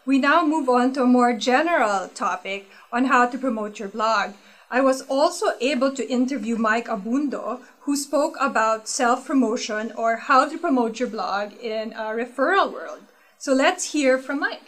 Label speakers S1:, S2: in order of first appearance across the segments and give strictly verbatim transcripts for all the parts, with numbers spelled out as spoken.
S1: we now move on to a more general topic on how to promote your blog. I was also able to interview Mike Abundo, who spoke about self-promotion or how to promote your blog in a referral world. So let's hear from Mike.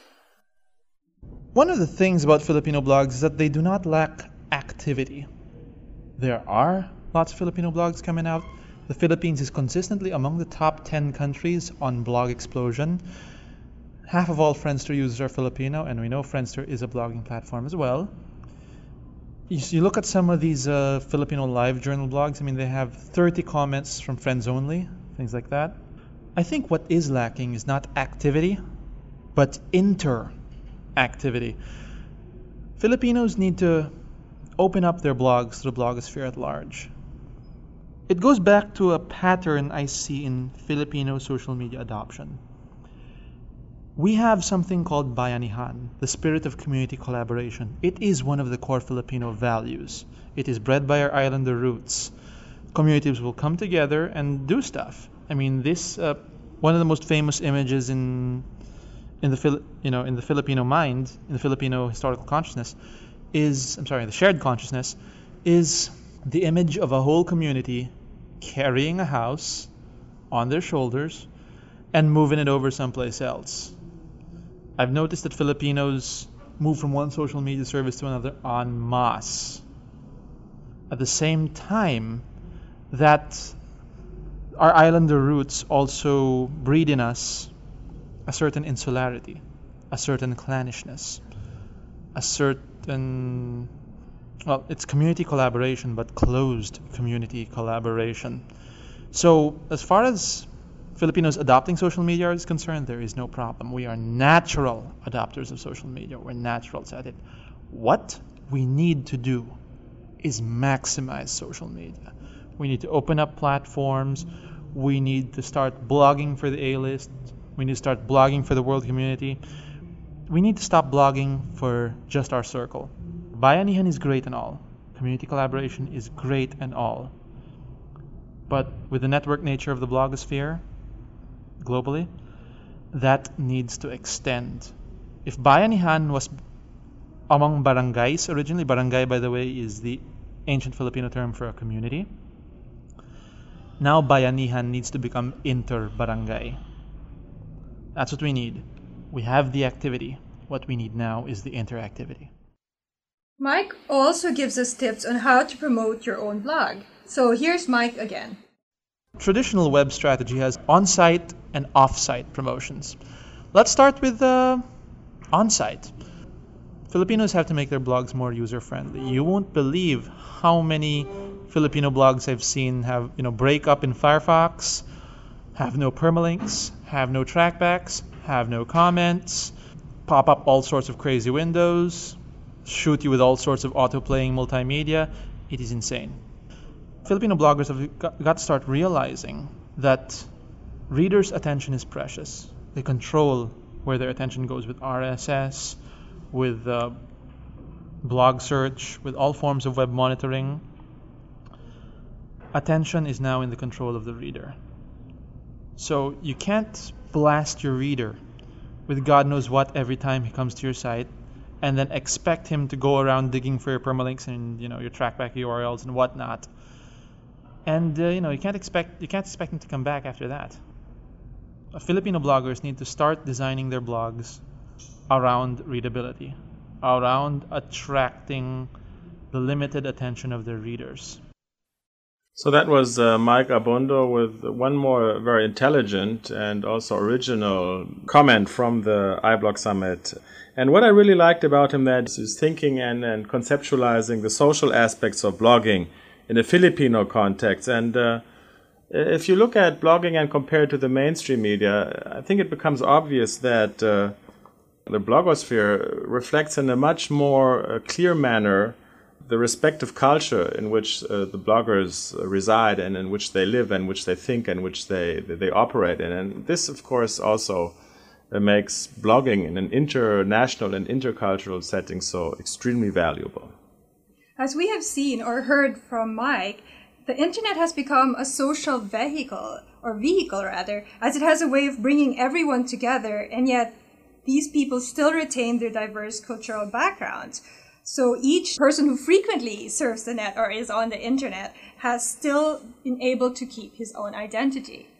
S2: One of the things about Filipino blogs is that they do not lack activity. There are lots of Filipino blogs coming out. The Philippines is consistently among the top ten countries on blog explosion. Half of all Friendster users are Filipino, and we know Friendster is a blogging platform as well. You, you look at some of these uh, Filipino live journal blogs, I mean, they have thirty comments from friends only, things like that. I think what is lacking is not activity, but interactivity. Filipinos need to open up their blogs to the blogosphere at large. It goes back to a pattern I see in Filipino social media adoption. We have something called Bayanihan, the spirit of community collaboration. It is one of the core Filipino values. It is bred by our islander roots. Communities will come together and do stuff. I mean, this uh, one of the most famous images in in the Fili- you know in the Filipino mind, in the Filipino historical consciousness, is I'm sorry, the shared consciousness is the image of a whole community carrying a house on their shoulders and moving it over someplace else. I've noticed that Filipinos move from one social media service to another en masse. At the same time, that our islander roots also breed in us a certain insularity, a certain clannishness, a certain, well, it's community collaboration, but closed community collaboration. So as far as Filipinos adopting social media is concerned, there is no problem. We are natural adopters of social media. We're naturals at it. What we need to do is maximize social media. We need to open up platforms. We need to start blogging for the A-list. We need to start blogging for the world community. We need to stop blogging for just our circle. Bayanihan is great and all. Community collaboration is great and all. But with the network nature of the blogosphere, globally, that needs to extend. If Bayanihan was among barangays originally, barangay, by the way, is the ancient Filipino term for a community. Now Bayanihan needs to become inter-barangay. That's what we need. We have the activity. What we need now is the interactivity.
S1: Mike also gives us tips on how to promote your own blog. So here's Mike again.
S2: Traditional web strategy has on-site and off-site promotions. Let's start with uh, on-site. Filipinos have to make their blogs more user-friendly. You won't believe how many Filipino blogs I've seen have, you know, break up in Firefox, have no permalinks, have no trackbacks, have no comments, pop up all sorts of crazy windows, shoot you with all sorts of auto-playing multimedia. It is insane. Filipino bloggers have got to start realizing that readers' attention is precious. They control where their attention goes with R S S, with uh, blog search, with all forms of web monitoring. Attention is now in the control of the reader. So you can't blast your reader with God knows what every time he comes to your site and then expect him to go around digging for your permalinks and, you know, your trackback U R Ls and whatnot. And uh, you know you can't expect you can't expect them to come back after that. Uh, Filipino bloggers need to start designing their blogs around readability, around attracting the limited attention of their readers.
S3: So that was uh, Mike Abundo with one more very intelligent and also original comment from the iBlog Summit. And what I really liked about him that is thinking and, and conceptualizing the social aspects of blogging in a Filipino context. And uh, if you look at blogging and compare it to the mainstream media, I think it becomes obvious that uh, the blogosphere reflects in a much more uh, clear manner the respective culture in which uh, the bloggers reside and in which they live and which they think and which they, they operate in. And this, of course, also uh, makes blogging in an international and intercultural setting so extremely valuable.
S1: As we have seen or heard from Mike, the internet has become a social vehicle, or vehicle rather, as it has a way of bringing everyone together, and yet these people still retain their diverse cultural backgrounds. So each person who frequently surfs the net or is on the internet has still been able to keep his own identity.